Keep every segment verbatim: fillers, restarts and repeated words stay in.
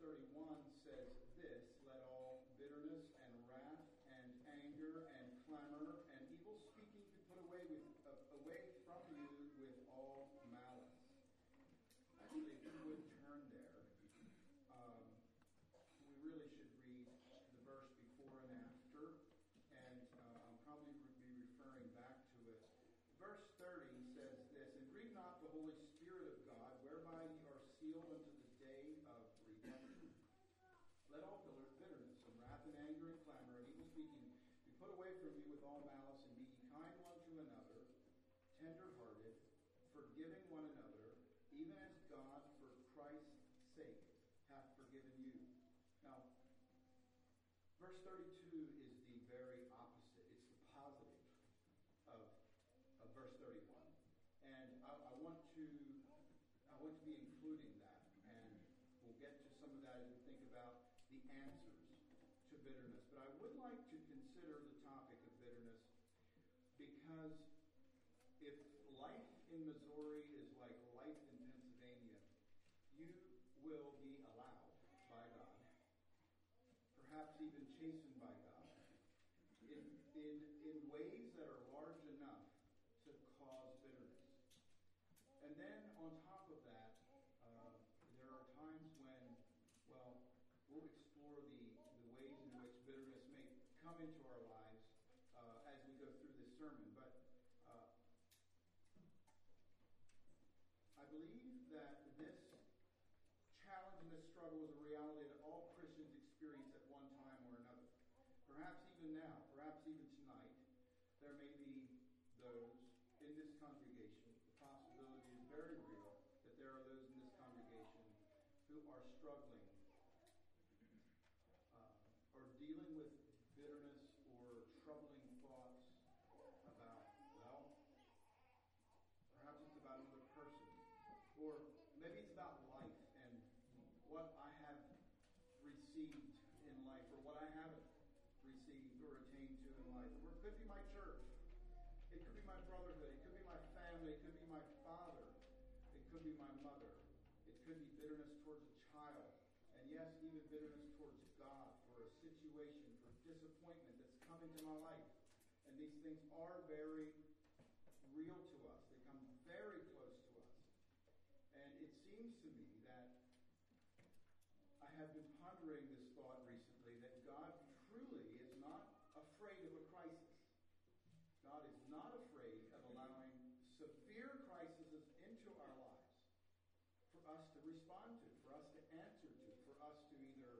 thirty-one says this, let all bitterness and wrath and anger and clamor and evil speaking be put away with uh, away from you with all malice. Actually, if you would turn there, um, we really should read the verse before and after, and uh, I'll probably be referring back to it. Verse thirty says this, and grieve not the Holy Spirit of God, whereby ye are sealed unto the day of redemption. Let all bitterness and wrath and anger and clamor and evil speaking be put away from you with all malice, and be ye kind one to another, tender-hearted, forgiving one another, even as God for Christ's sake hath forgiven you. Now, verse thirty-two is the very opposite. It's the positive of of verse thirty-one, and I, I want to I want to be including that, and we'll get to some of that as we think about the answers to bitterness. But I would like to consider the topic of bitterness, because if life in Missouri is like life in Pennsylvania, you will be allowed by God, perhaps even chastened by God, in in in ways that are large enough to cause bitterness. And then on top of that, uh, there are times when, well, we'll explore the, the ways in which bitterness may come into our lives uh, as we go through this sermon. But uh, I believe that this challenge and this struggle is a reality that all Christians experience at one time or another. Perhaps even now, perhaps even tonight, there may be those in this congregation, the possibility is very real that there are those in this congregation who are struggling uh, or dealing with bitterness or troubling thoughts about, well, perhaps it's about another person, or maybe it's about life and what I have received in life or what I haven't received or attained to in life. Or it could be my church. It could be my brotherhood. It could be my family. It could be my father. It could be my mother. It could be bitterness towards a child. And yes, even bitterness towards God for a situation, for disappointment that's come into my life. And these things are very real to us. They come very close to us. And it seems to me that I have been pondering this thought recently, that God truly is not afraid of a crisis. God is not afraid of allowing severe crises into our lives for us to respond to, for us to answer to, for us to either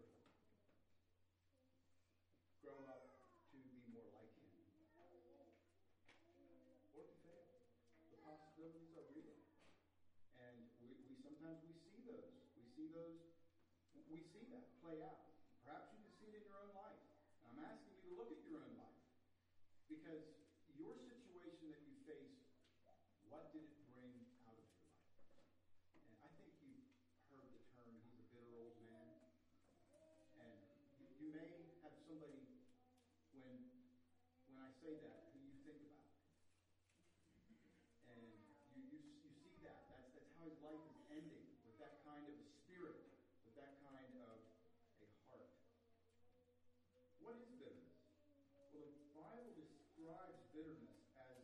grow up to be more like Him or to fail. The possibilities are real. And we, we sometimes we see those. We see those, we see that play out. Perhaps you can see it in your own life. And I'm asking you to look at your own life. Because your situation that you faced, what did it bring out of your life? And I think you've heard the term, he's a bitter old man. And you, you may have somebody, when when I say that, who you think about. And you, you you see that. That's that's how his life is ending, with that kind of a spirit, with that kind of a heart. What is bitterness? Well, the Bible describes bitterness as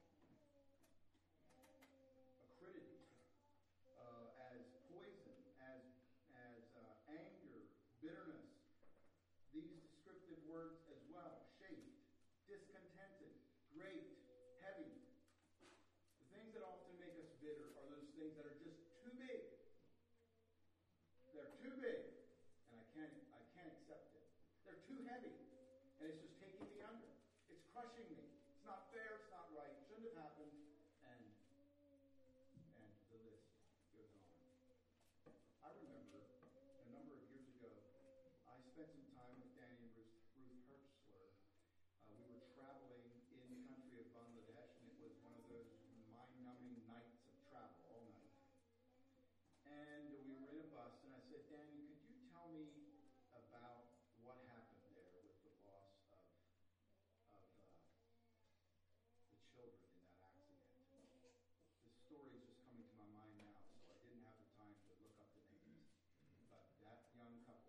acridity, uh, as poison, as as uh, anger, bitterness. These descriptive words as well: shaped, discontented, great, heavy. The things that often make us bitter are those things that are just too big. They're too big, and I can't I can't accept it. They're too heavy. And it's just taking me under. It's crushing me. It's not fair. It's not right. It shouldn't have happened. And and the list goes on. I remember a number of years ago, I spent some time with Danny and Ruth, Ruth Hertzler. Uh, we were traveling in the country of Bangladesh, and it was one of those mind-numbing nights of travel, all night. And we were in a bus, and I said, Danny, could you tell me about what happened there with the loss of of uh, the children in that accident? This story is just coming to my mind now, so I didn't have the time to look up the names. But that young couple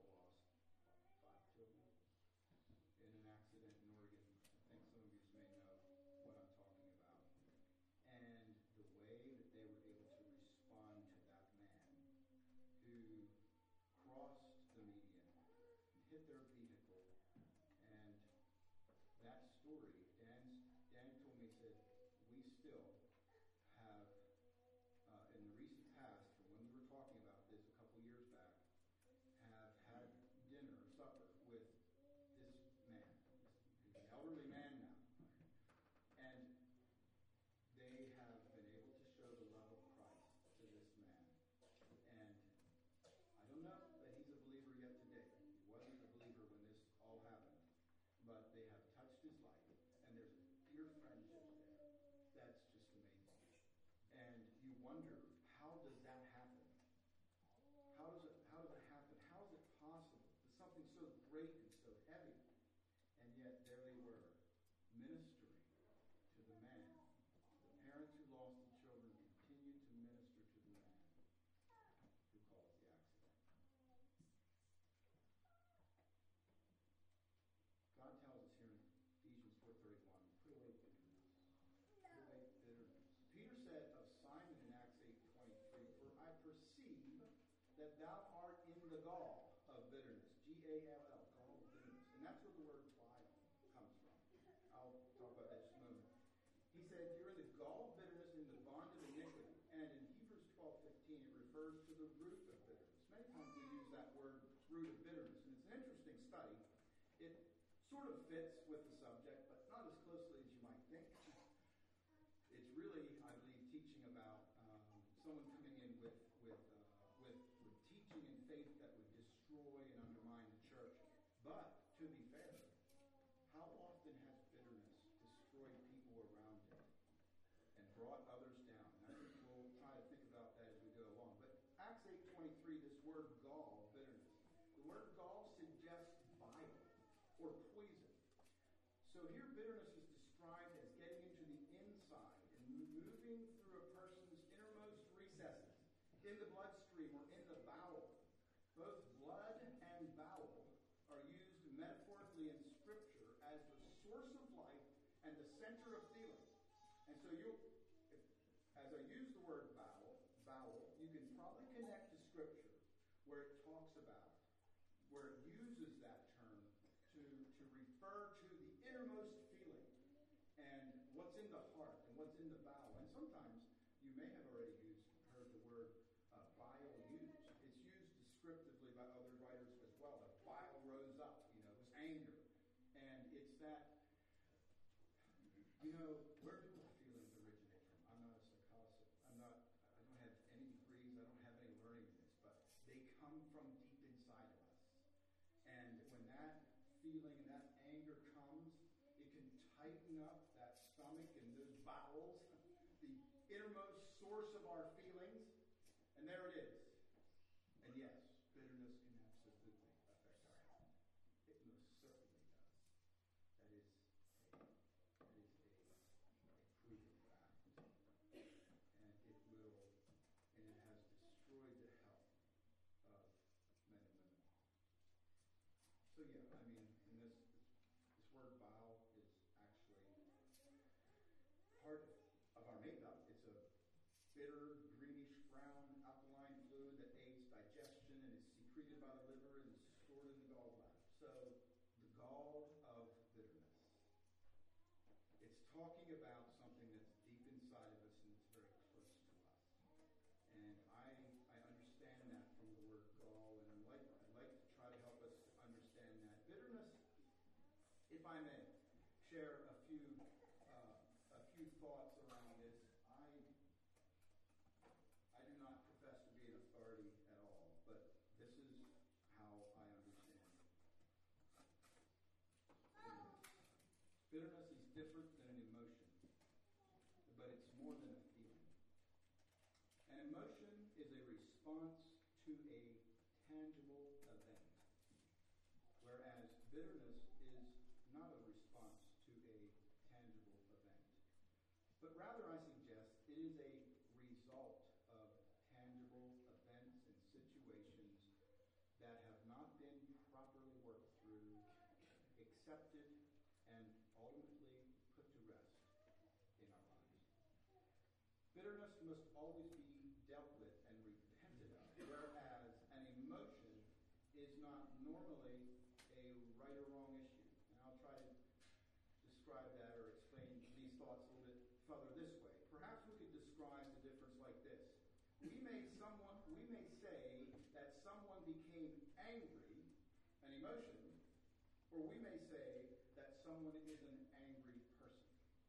that thou art in the gall of bitterness. G A L L, gall of bitterness. And that's where the word bile comes from. I'll talk about that in just a moment. He said, you're in the gall of bitterness, in the bond of iniquity. And in Hebrews twelve fifteen, it refers to the root of bitterness. Many times we use that word, root of bitterness, and it's an interesting study. It sort of fits with the subject, but not as closely as you might think. It's really, I believe, teaching about um, someone coming in with with, uh, with with teaching and faith that would destroy and undermine the church. But to be fair, how often has bitterness destroyed people around it and brought others down? And I think we'll try to think about that as we go along. But Acts eight twenty-three, this word gall, bitterness. The word gall suggests bile or poison. So here bitterness is described as getting into the inside and moving through a person's innermost recesses, in the bloodstream or in the bowel. Both blood and bowel are used metaphorically in Scripture as the source of life and the center of feeling. And so you, if, as I use the word bowel, bowel, you can probably connect to Scripture where it talks about, where it uses that term to, to refer to the innermost feeling and what's in the heart and what's in the bowel. And sometimes you may have already used, heard the word uh, bile used. It's used descriptively by other writers as well. The bile rose up, you know, it was anger. And it's that, you know, where do our feelings originate from? I'm not a psychologist. I'm not, I don't have any degrees. I don't have any learning in this, but they come from deep inside of us. And when that feeling and that anger comes, it can tighten up that stomach and those bowels, the innermost source of our feelings, and there it is. And yes, bitterness can absolutely affect our health. It most certainly does. That is a, that is a, a proven fact. And it will, and it has destroyed the health of men and women. So yeah, I mean, and this, this, this word bile is actually part of our makeup. It's a bitter, greenish brown alkaline fluid that aids digestion and is secreted by the liver and is stored in the gallbladder. So the gall of bitterness. It's talking about something that's deep inside of us and it's very close to us. And I I understand that from the word gall, and I'd like, I'd like to try to help us understand that. Bitterness, if I may share a few uh, a few thoughts around this. I I do not profess to be an authority at all, but this is how I understand it. Bitterness. Bitterness is different than an emotion, but it's more than a feeling. An emotion is a response to a tangible event, whereas bitterness is not a response to a tangible event, but rather, I suggest, it is a result of tangible events and situations that have not been properly worked through, accepted, and ultimately put to rest in our lives. Bitterness must always be dealt with and repented of, whereas an emotion is not normally a right or wrong issue. And I'll try to describe that or explain these thoughts a little bit further this way. Perhaps we could describe the difference like this. We may someone we may say that someone became angry, an emotion, or we may say that someone is an angry person.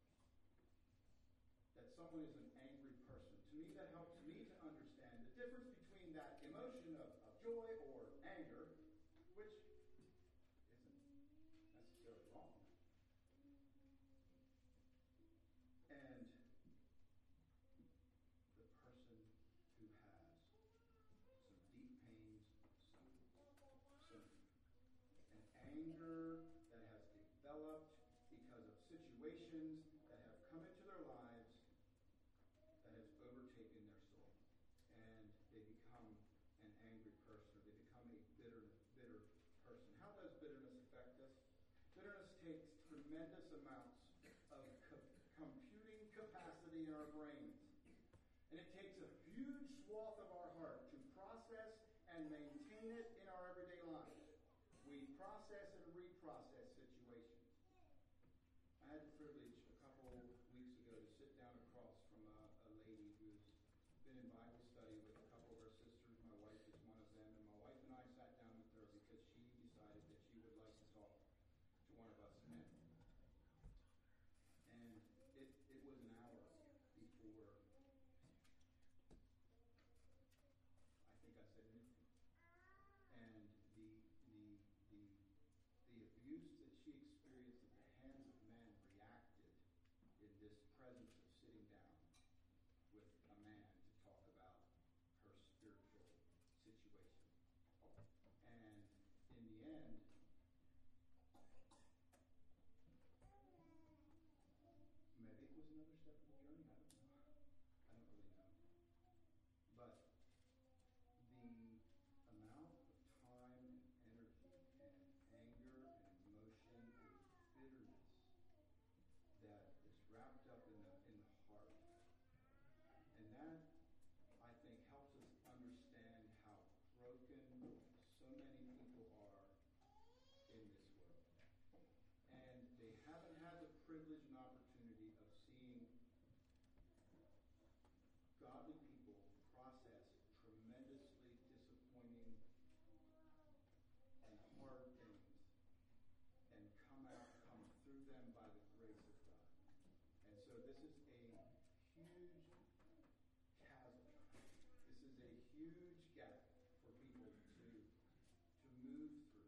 That someone is an angry person. To me, that helps me to understand the difference between that emotion of, of joy or anger, which isn't necessarily wrong, and the person who has some deep pains, some, some an anger that has developed because of situations that have come into their lives that has overtaken their soul, and they become an angry person, or they become a bitter, bitter person. How does bitterness affect us? Bitterness takes tremendous amounts of co- computing capacity in our brains. And it takes a huge swath of our heart to process and maintain it in our everyday lives. We process and reprocess situations. I had the privilege a couple weeks ago to sit down across from a, a lady who's been in Bible study with a couple of our sisters. My wife is one of them, and my wife and I sat down with her because she decided that she would like to talk to one of us men. And it, it was an hour before I think I said anything. And the the the the abuse that she experienced at the hands of men reacted in this presence of sitting down with a man to talk about her spiritual situation. And in the end, maybe it was another step of the journey, I don't know. I don't really know. But the amount of time and energy and anger and emotion and bitterness that is wrapped up in the in the heart. And that, I think, helps us understand how broken so many people are in this world. And they haven't had the privilege and opportunity of seeing godly people process tremendously disappointing and hard things and come out, come through them by the grace of God. And so this is a huge chasm. This is a huge gap for people to, to move through.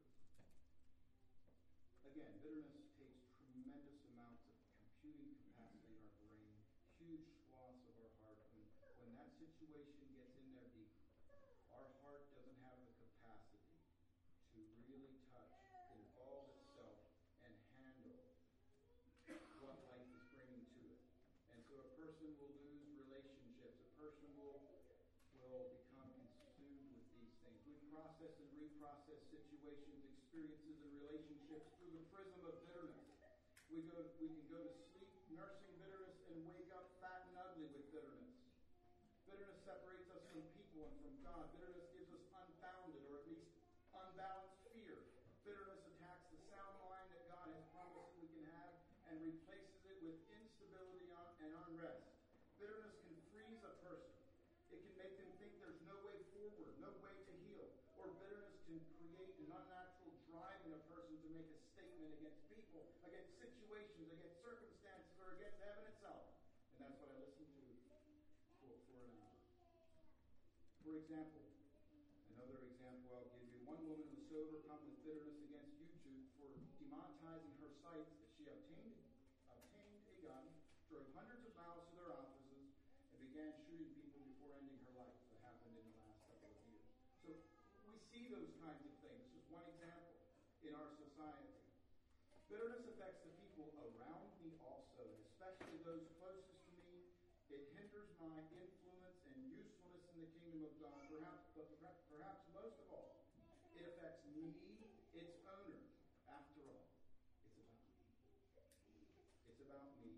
Again, bitterness takes tremendous amounts of computing capacity in our brain, huge swaths of our heart. When, when that situation gets in there deep, our heart doesn't have the capacity to really touch, involve itself, and handle what life is bringing to it. And so a person will lose relationships. A person will, will become consumed with these things. We process and reprocess situations, experiences, and relationships through the prism of bitterness. We go, we can go to sleep nursing bitterness and wake up fat and ugly with bitterness. Bitterness separates us from people and from God. Bitterness gives us unfounded, or at least unbalanced fear. Bitterness attacks the sound mind that God has promised that we can have and replaces it with instability and unrest. Bitterness can freeze a person. It can make them think there's no way forward, no way to heal. Or bitterness can create an unnatural drive in a person to make a statement against people, against situations, against circumstances, or against heaven itself. And that's what I listened to for, for an hour. For example, another example I'll give you. One woman was so overcome with bitterness against YouTube for demonetizing her sites that she obtained, obtained a gun, drove hundreds of miles to their offices, and began shooting people before ending her life. That happened in the last couple of years. So we see those kinds of things. This is one example in our society. Bitterness affects the people around me also, and especially those closest to me. It hinders my influence and usefulness in the kingdom of God. Perhaps, but perhaps most of all, it affects me, its owner. After all, it's about me. It's about me.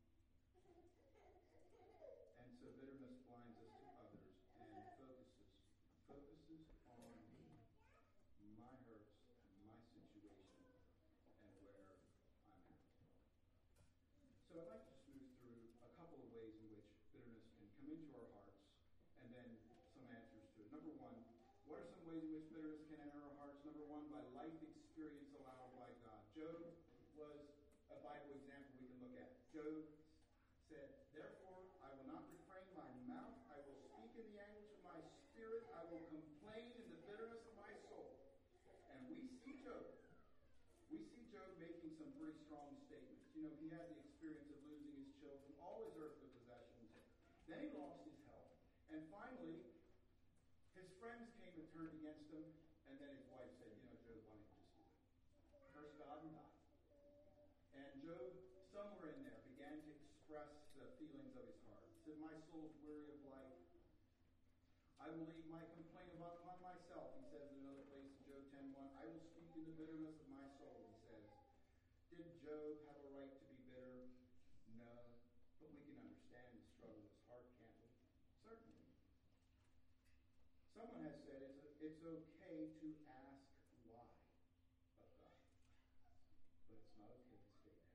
And so bitterness blinds us to others and focuses focuses on my hurts, my situation, and where I'm at. So I'd like to smooth through a couple of ways in which bitterness can come into our hearts, and then some answers to it. Number one, what are some ways in which bitterness can enter our hearts? Number one, by life experience allowed by God. Job was a Bible example we can look at. Job said, "Therefore I will not refrain my mouth. I will speak in the anguish of my spirit. I will complain in the bitterness of my soul." And we see Job. We see Job making some pretty strong statements. You know, he had the experience of losing his children, all his earthly possessions. Then he lost his health. And finally, his friends came and turned against him. And then his wife said, "You know, Job, why don't you just do it? Curse God and die." And Job, somewhere in there, began to express the feelings of his heart. He said, "My soul is weary of life. I will leave my complaint upon myself," he says in another place in Job ten one. "I will speak in the bitterness of my soul," he says. Did Job have a right to be bitter? No. But we can understand the struggle of his heart, can't we? Certainly. Someone has said it's a, it's okay to ask why of God, but it's not okay to stay there.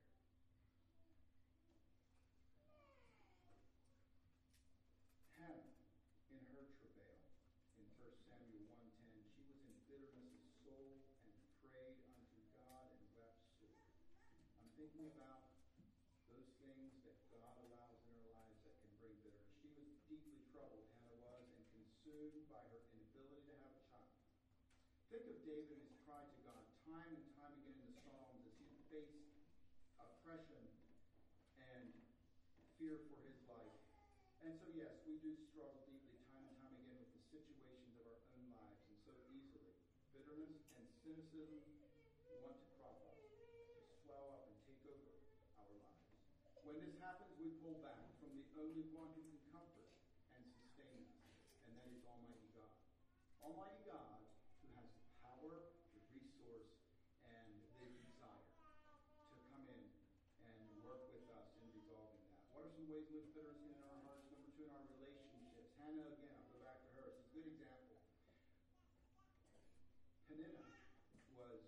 Hannah, in her travail, in First Samuel one ten, she was in bitterness of soul and prayed unto God and wept sore. I'm thinking about those things that God allows in our lives that can bring bitterness. She was deeply troubled, Hannah was, and consumed by her inability to have a child. Think of David and his cry to God time and time again in the Psalms as he faced oppression and fear for his life. And so, yes, we do struggle deeply time and time again with the situations of our own lives, and so easily. Bitterness and cynicism want to crop up, to swell up and take over our lives. When this happens, we pull back from the only one who can comfort and sustain us, and that is Almighty God. Almighty God, who has the power, the resource, and the desire to come in and work with us in resolving that. What are some ways in which bitterness can enter our hearts? Number two, in our relationships. Hannah, again, I'll go back to her. She's a good example. Peninnah was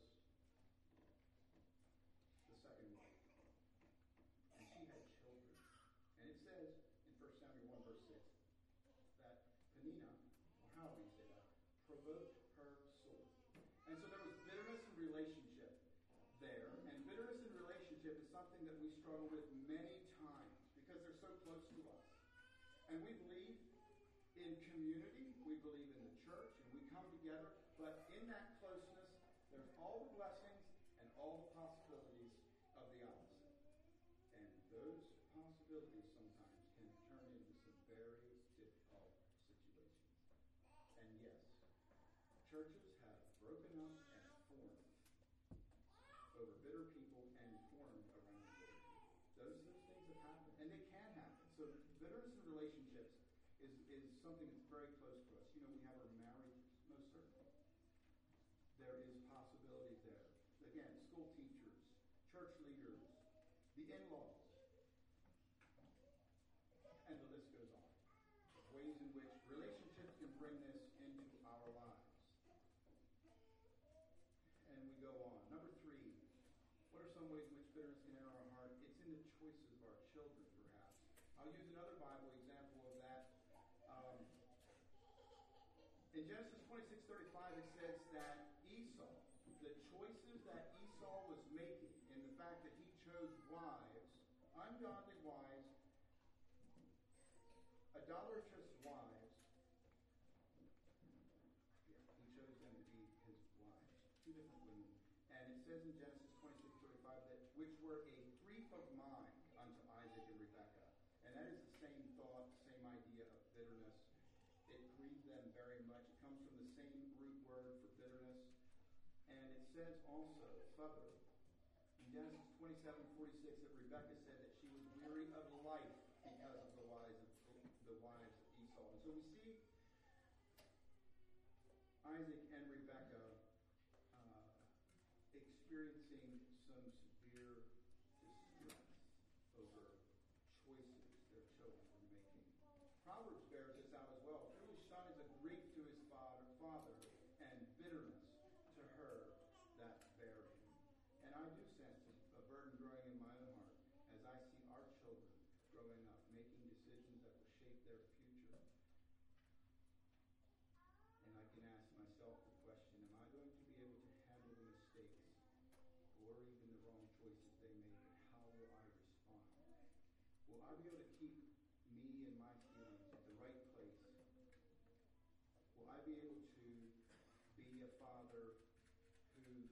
the second wife, and she had children. And it says in First Samuel one, verse six, that Peninnah, or however you say that, provoked her sore. And so there was bitterness in relationship there, and bitterness in relationship is something that we struggle with many times because they're so close to us. And we believe in community, we believe in the church, and we come together, but in that closeness, there's all the blessings and all the possibilities of the opposite. And those possibilities sometimes can turn into some very difficult situations. And yes, churches have broken up and formed over bitter people and formed around bitter people. Those, those things have happened, and they can happen. So bitterness in relationships is, is something that's very close to us. You know, we have our marriages, most certainly. There is possibilities there. Again, school teachers, church leaders, the in-laws, and the list goes on. Ways in which relationships can bring this into our lives. And we go on. Number three, what are some ways in which bitterness can enter our heart? It's in the choices of our children, perhaps. I'll use another Bible example of that. Um, in Genesis twenty-six thirty-five, it says that Esau, the choices that Esau was making in the fact that he chose wives, ungodly wives, idolatrous wives, yeah, he chose them to be his wives, two different women. And it says in Genesis twenty-six thirty-five that which were a grief of mind unto Isaac and Rebekah. And that is the same thought, same idea of bitterness. It grieved them very much. It comes from the same root word for bitterness. And it says also, further, in Genesis twenty-seven forty-six, that Rebekah said that she was weary of life because of the wives of the wives of Esau. And so we see Isaac and Rebekah uh, experiencing some severe distress over choices their children were making. Proverbs bears this out as well. Truly, son is a grief to his father, father, and bitterness to her that bear him. And I do sense a burden growing in my own heart as I see our children growing up, making decisions that will shape their future. And I can ask myself the question, am I going to be able to handle the mistakes or even the wrong choices they make, and how will I respond? Will I be able to keep me and my feelings at the right place? Will I be able to be a father who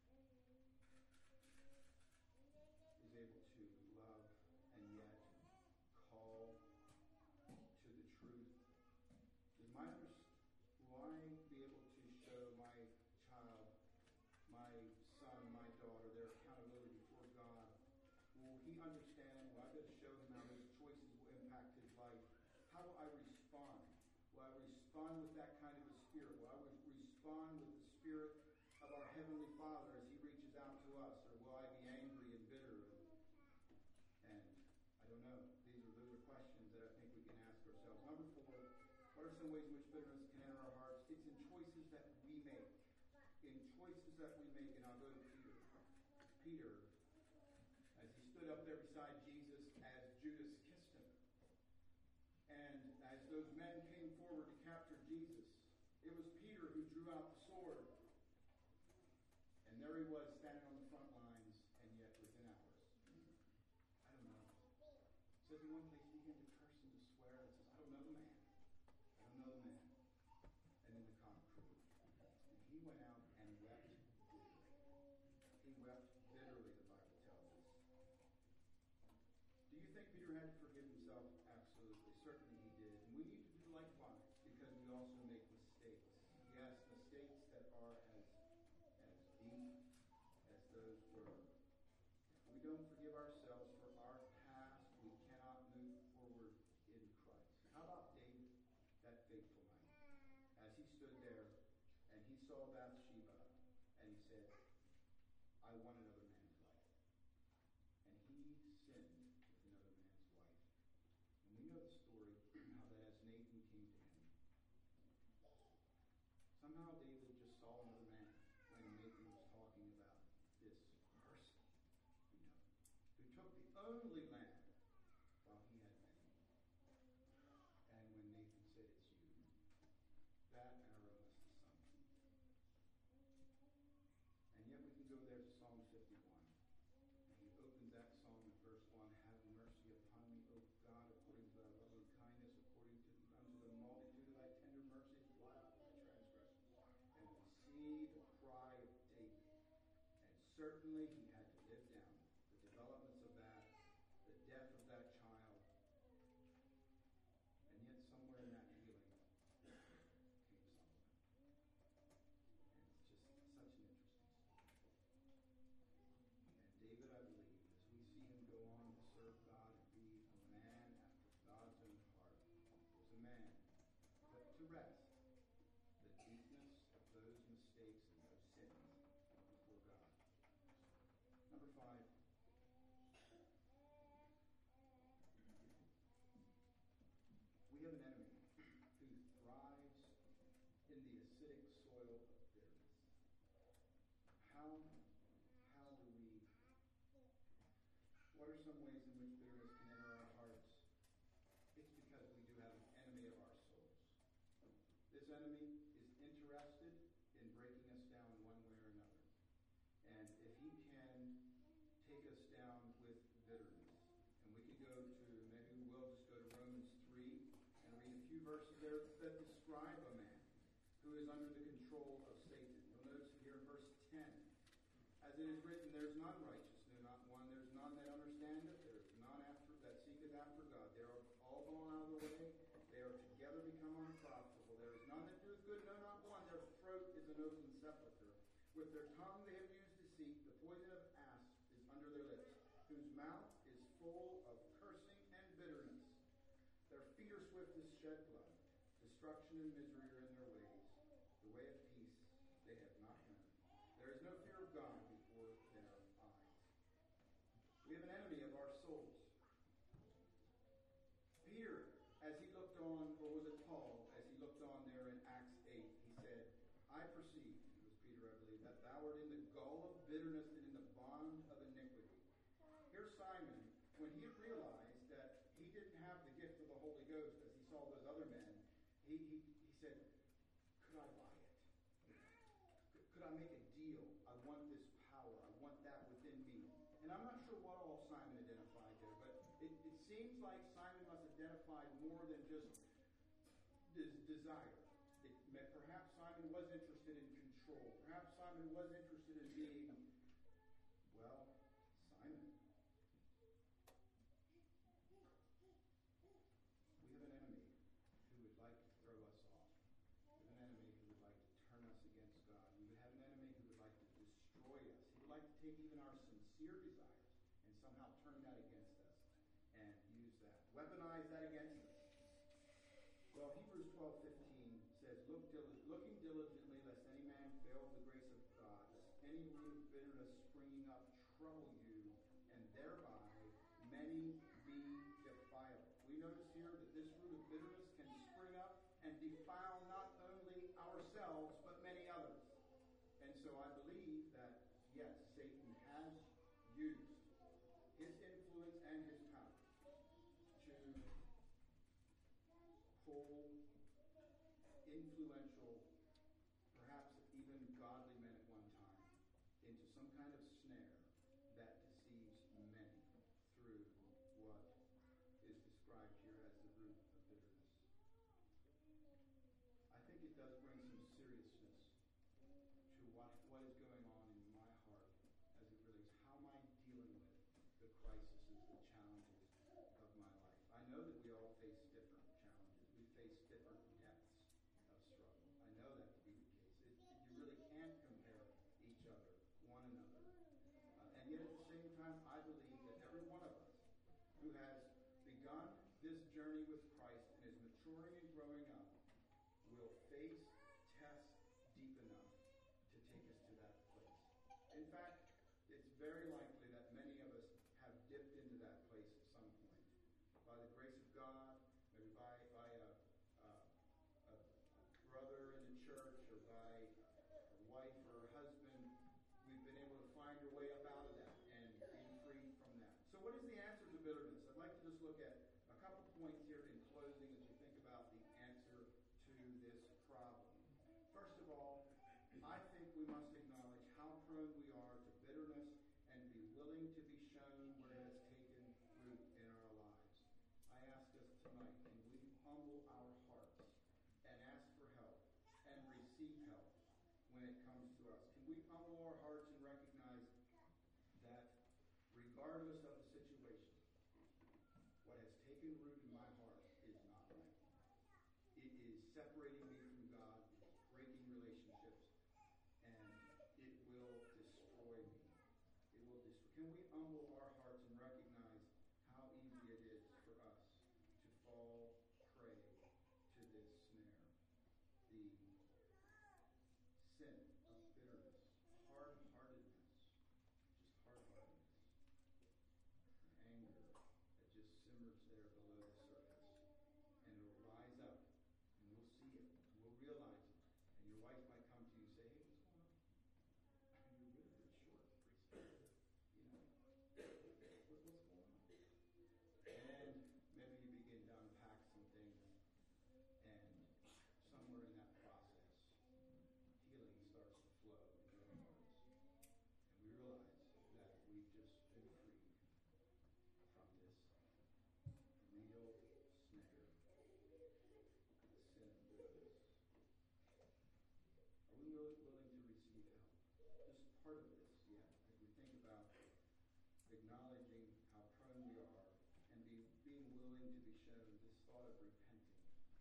is able to love and yet call to the truth? Does my will I be able to show my child, my son, my daughter, their accountability before God? Will he understand? Will I be able to show him how his choices will impact his life? How will I respond? Will I respond with that kind of a spirit? Will I respond with the spirit of our Heavenly Father as he reaches out to us? Or will I be angry and bitter? And I don't know. These are those are questions that I think we can ask ourselves. Number four, what are some ways in which bitterness can enter our hearts? it's in choices that we make. In choices that we make, and I'll go to Peter. Peter, as he stood up there beside Jesus, as Judas kissed him, and as those men came forward to capture Jesus, it was Peter who drew out the sword. And there he was, standing on the front lines, and yet within hours. I don't know. It says in one place he began to curse and to swear, and says, I don't know the man. I don't know the man. And then the cock crew. And he went out and wept bitterly. He wept bitterly, the Bible tells us. Do you think Peter had to forgive himself? Absolutely. Certainly he did. And we need to do likewise, because we also make mistakes. Yes, mistakes that are as, as deep as those were. If we don't forgive ourselves for our past, we cannot move forward in Christ. How about David, that faithful knight? As he stood there and he saw Bathsheba, and he said, I want another man's wife. And he sinned with another man's wife. And we know the story, how that as Nathan came to him, somehow David just saw another man when Nathan was talking about this person, you know, who took the only lamb while he had many. And when Nathan said, it's you, that arrow must have sunk. And yet we can go there to Psalm fifty-one. And he opens that psalm in verse one, have mercy upon me, O God, according to thy loving kindness, according to unto the multitude of thy tender mercies, blot out my transgressions. And we see the cry of David. And certainly he had to live down the developments of that, the death of that child. And yet somewhere in that healing came Solomon. And it's just such an interesting story. And David, I believe, as we see him go on to serve God and be a man after God's own heart, was a man put to rest the deepness of those mistakes and those sins before God. Number five. We have an enemy who thrives in the acidic soil of bitterness. How, how do we, what are some ways in which bitterness can enter our hearts? It's because we do have an enemy of our souls. This enemy is interested in breaking us down one way or another. And if he can take us down with bitterness, and we could go to, maybe we will just go to Romans three and read a few verses there that describe a man who is under the control of Satan. You'll notice here in verse ten, as it is written, there's none righteous, no, not one. There's none that understandeth. There is none after that seeketh after God. They are all gone out of the way. They are together become unprofitable. There is none that doeth good, no, not one. Their throat is an open sepulchre. With their tongue they have used deceit. The poison of asps is under their lips, whose mouth is full of cursing and bitterness. Their feet are swift to shed blood. Destruction and misery are in their ways. The way of peace they have not known. There is no fear of God before their eyes. We have an enemy of our souls. Peter, as he looked on, or was it Paul, as he looked on there in Acts eight, he said, I perceive, it was Peter, I believe, that thou art in the gall of bitterness and in the bond of iniquity. Here's Simon, when he realized that he didn't have the gift of the Holy Ghost as he saw those other men, he, he, he said, could I buy it? Could, could I make a deal? I want this power. I want that within me. And I'm not sure what all Simon identified there, but it, it seems like Simon must identify more than just des- desire. It, perhaps Simon was interested in control. Perhaps Simon was interested in being, well, Simon. We have an enemy who would like to throw us off. We have an enemy who would like to turn us against God. We would have an enemy who would like to destroy us. He would like to take even our sincere desires and somehow turn that against us and use that, weaponize that against us. Well, Hebrews twelve fifteen says, Look dil- looking diligently, lest any man fail of the grace of God, lest any root of bitterness springing up trouble you, and thereby many be defiled. We notice here that this root of bitterness can spring up and defile not only our yes, Satan has used his influence and his power to pull influential, perhaps even godly men at one time, into some kind of snare that deceives many through what is described here as the root of bitterness. I think it does bring some seriousness to what, what is going on in my heart as it relates. How am I dealing with the crises, the challenges of my life? I know that we all face different challenges. We face different depths of struggle. I know that to be the case. It, you really can't compare each other, one another. Uh, and yet at the same time, I believe that every one of us who has begun this journey with Christ and is maturing and growing up will face tests deep enough to take us to that place. In fact, it's very likely that many of us have dipped into that place at some point. By the grace of God, maybe by, by a, a, a brother in the church or by a wife or a husband, we've been able to find our way up out of that and be free from that. So what is the answer to bitterness? I'd like to just look at a couple points here in closing as we think about the answer to this problem. First of all, I think we must acknowledge how prone we are to bitterness and be willing to be shown where it has taken root in our lives. I ask us tonight, can we humble our hearts and ask for help and receive help when it comes to us? Can we humble our hearts and recognize that regardless of the situation, what has taken root in my heart is not right. It is separating me from God, it's breaking relationships, and it will destroy me. It will destroy. Can we humble our hearts and recognize how easy it is for us to fall prey to this snare? The sin of bitterness, hard-heartedness, just hard-heartedness, anger that just simmers there below the surface, and it'll rise up, and we'll see it, and we'll realize it, and your wife might come to you and say, "Hey, what's going on? I mean, you're really, really short, pretty you know, what, what's going on?" And maybe you begin to unpack some things, and somewhere in that process, healing starts to flow in your hearts. And we realize that we've just been freed from this real snare, the sin of bitterness. Are we willing, willing to receive help? Just part of this yet, as we think about acknowledging how prone we are and be, being willing to be shown this thought of repenting.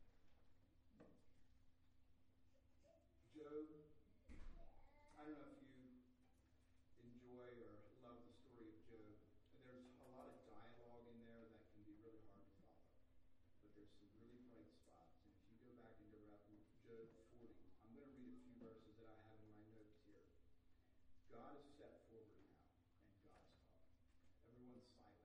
Job, I don't know if you enjoy or love the story of Job. There's a lot of dialogue in there that can be really hard to follow. But there's some really bright spots. And if you go back into Job forty, I'm going to read a few verses that I have in my notes here. God is set forward now, and God's talking. Everyone's silent.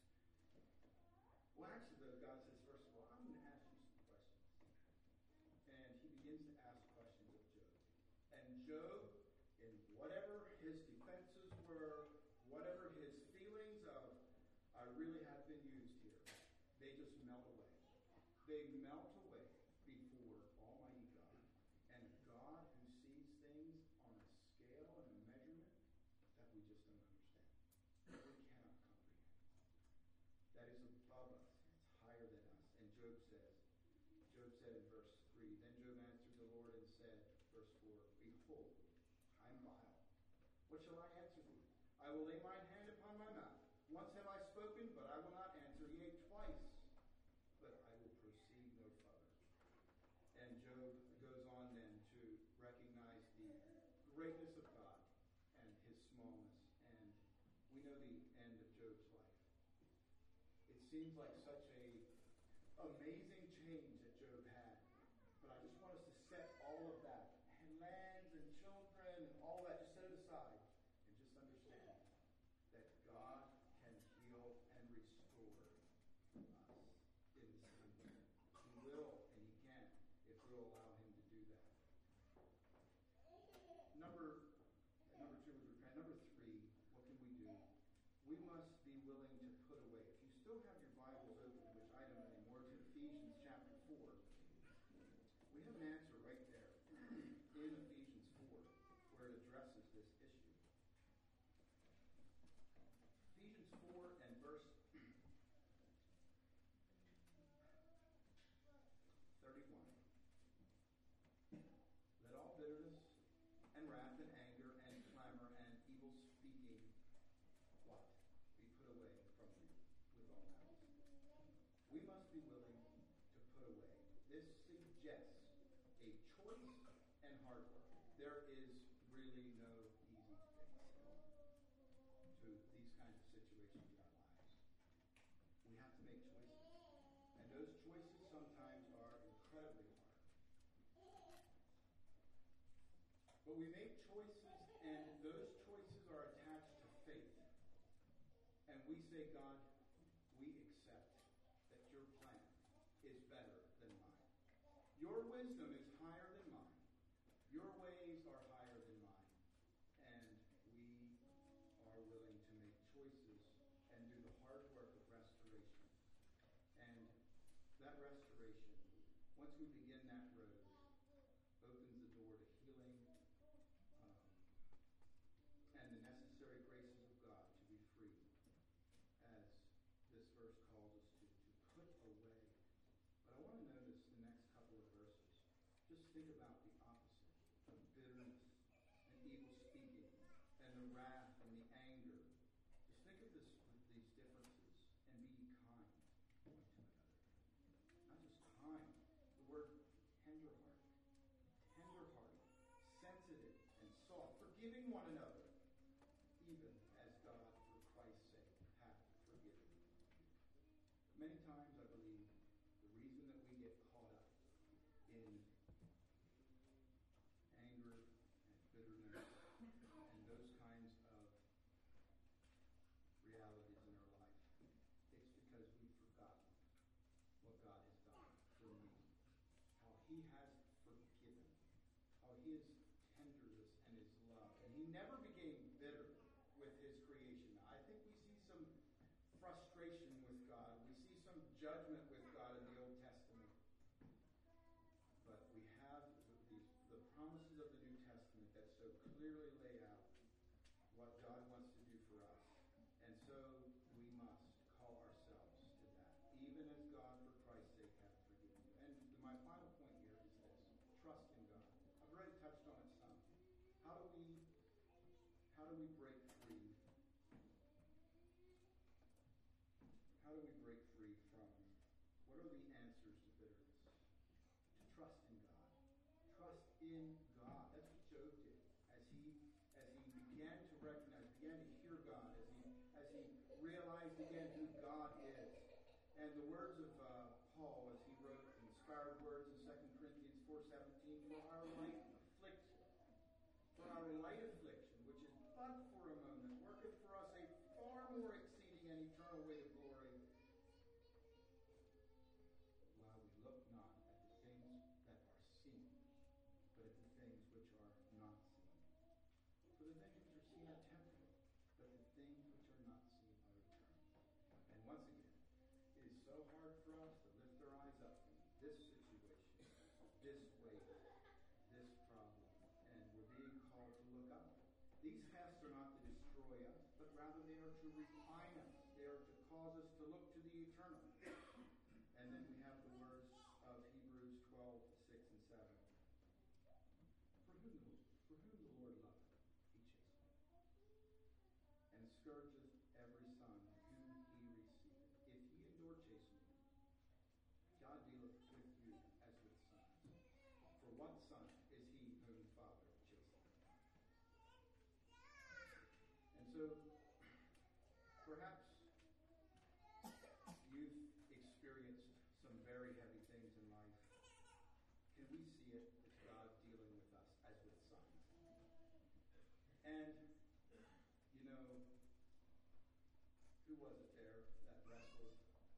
Well, actually, though, God says, first of all, I'm going to ask you some questions. And he begins to ask questions of Job. And Job, in whatever his defenses were, whatever his feelings of, I really have been used here, they just melt away. They melt away before Almighty God. And a God who sees things on a scale and a measurement that we just don't understand. We cannot comprehend. That is above us. It's higher than us. And Job says, Job said in verse three, then Job answered the Lord and said, verse four, behold, I am vile. What shall I answer thee? I will lay mine hand upon my mouth. Once have I spoken, but I will not answer. Yea, twice, but I will proceed no further. And Job goes on then to recognize the greatness of God and his smallness. And we know the end of Job's life. It seems like such a amazing change that Job had. But I just want us to set all of that, and lands and children and all that, just set it aside and just understand that God can heal and restore us in the same way. He will and he can if we'll allow him to do that. Number number two was repent. Number we must be willing to put away. This suggests a choice and hard work. There is really no easy fix to these kinds of situations in our lives. We have to make choices. And those choices sometimes are incredibly hard. But we make choices, and those choices are attached to faith. And we say, God, we accept that your plan is better than mine. Your wisdom is higher than mine. Your ways are higher than mine. And we are willing to make choices and do the hard work of restoration. And that restoration, once we begin that road, opens the door to healing um, and the necessary graces of God to be free, as this verse calls us to, to put away. But I want to notice the next couple of verses. Just think about the opposite of bitterness and evil speaking and the wrath and the anger. Just think of this, these differences and be kind one to another. Not just kind. The word tender-hearted. Tender-hearted. Sensitive and soft. Forgiving one another. Even as God, for Christ's sake, hath forgiven you. Many times, I believe, the reason that we get caught up in anger and bitterness and those kinds of realities in our life, it's because we've forgotten what God has done for me, how he has forgiven, how his tenderness and his love. And he never became bitter with his creation. I think we see some frustration with God. We see some judgment with God in the Old Testament. But we have these, the promises of the New Testament that so clearly lay out what God wants to do for us. And so we must call ourselves to that, even as God, for Christ's sake, hath forgiven you. And my final point here is this: trust in God. I've already touched on it some. How do we, how do we break free? How do we break free from? What are the answers to bitterness? To trust in God. Trust in God. That's what Job did. As he as he began to recognize, began to hear God, as he as he realized again who God is. And the words of uh, Paul, as he wrote inspired words in Second Corinthians four seventeen, for our light affliction, for our light affliction, which is but for a moment, worketh for us a far more exceeding and eternal weight of glory, while we look not at the things that are seen, but at the things which are not seen. For the things which are seen are temporal, but the things which are not seen are eternal. And once again, it is so hard for us to lift our eyes up from this situation, this weight, this problem, and we're being called to look up. These tests are not to destroy us, but rather they are to refine us. They are to cause us to look to the eternal. And then we have the words of Hebrews twelve, six and seven. For whom the, for whom the Lord loveth, he chasteneth, and scourgeth every son whom he receiveth. If ye endure chastening, God dealeth with you as with sons. For what son is he whom the Father chasteneth? And so, perhaps you've experienced some very heavy things in life. Can we see it as God dealing with us as with sons? And, you know, who was it there that wrestled,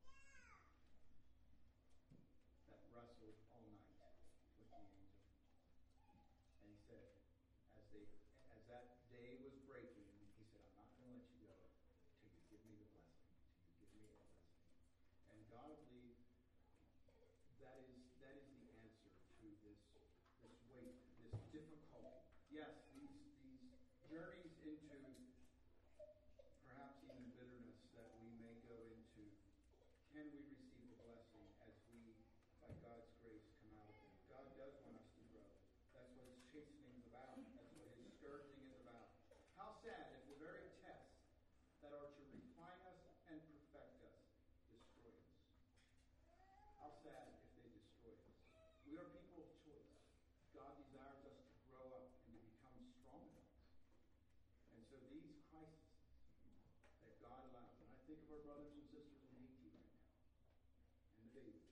that wrestled all night with the angel? And he said, as they, as that day was breaking, he said, I'm not going to let you go till you give me the blessing, till you give me a blessing. And God, I believe that is that is the answer to this this weight, this difficulty. Yes, these these journeys into perhaps even bitterness that we may go into. Can we receive the blessing as we, by God's grace, come out of it? God does want us to grow. That's what his chastening is about. That's what his scourging is about. How sad if the very tests that are to refine us and perfect us destroy us. We are people of choice. God desires us to grow up and to become strong adults. And so these crises that God allows, and I think of our brothers and sisters in Haiti right now, and the babies.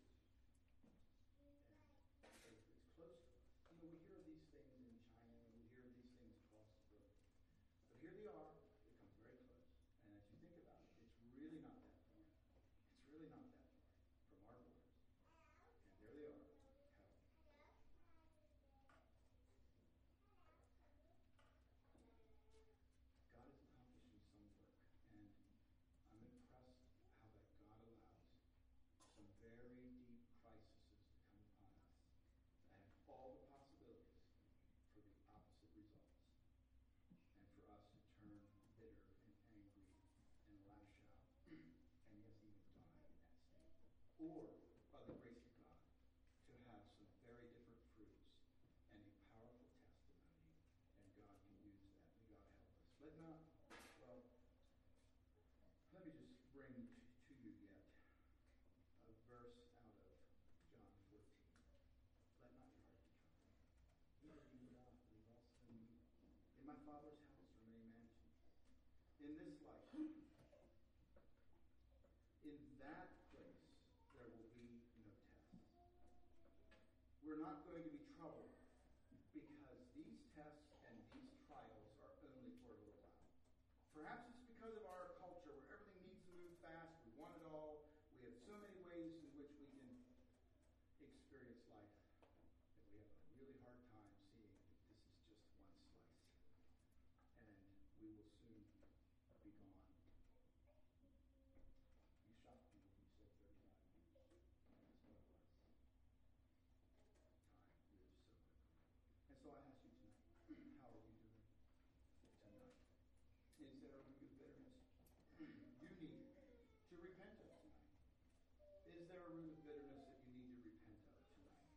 And it's close to us. You know, we hear of these things in China, and we hear of these things across the globe. But here they are. It comes very close. And as you think about it, it's really not that far. It's really not that far from our borders. And there they are. Hell. God is accomplishing some work. And I'm impressed how that God allows some very deep crises to come upon us that have all the possibilities for the opposite results. And for us to turn bitter and angry and lash out, and yes, even die in that state. Or, by the grace of God, to have some very different fruits and a powerful testimony, and God can use that. May God help us. Let not, well, let me just bring to you yet a verse out of John fourteen. Let not your heart be troubled. Neither do you not believe also in me. In my Father's house are many mansions. In this life, in that place, there will be no tests. We're not going to be troubled because these tests and these trials are only for a little while. Perhaps it's because of our culture where everything needs to move fast. We want it all. We have so many ways in which we can experience life that we have a really hard time seeing that this is just one slice. And we will soon be gone. You shocked me when you said thirty-five years. That's what it was. Time moves so quickly. And so I ask you tonight, how are you doing tonight? Is there a root of bitterness you need to repent of tonight? Is there a root of bitterness that you need to repent of tonight?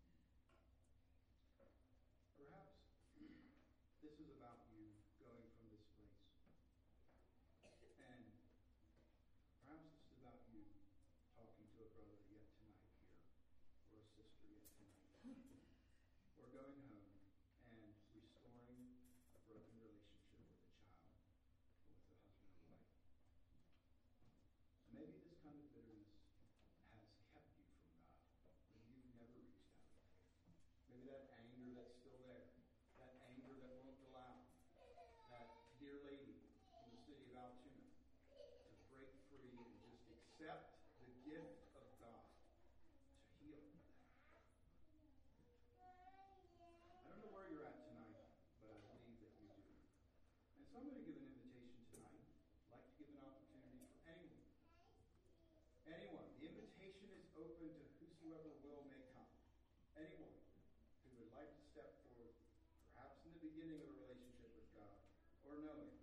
Perhaps this is about you going from this place. And perhaps this is about you talking to a brother yet tonight here, or a sister yet tonight, or going home and restoring a broken relationship with a child, or with a husband or wife. Maybe this kind of bitterness has kept you from God. Maybe you've never reached out. Maybe that anger that's still there, that anger that won't allow that dear lady from the city of Altoona to break free and just accept the gift of God to heal that. I don't know where you're at tonight, but I believe that you do. And so I'm going to give an invitation tonight. I'd like to give an opportunity for anyone. Anyone. The invitation is open to whosoever will may come. Anyone who would like to step forward, perhaps in the beginning of a relationship with God, or knowing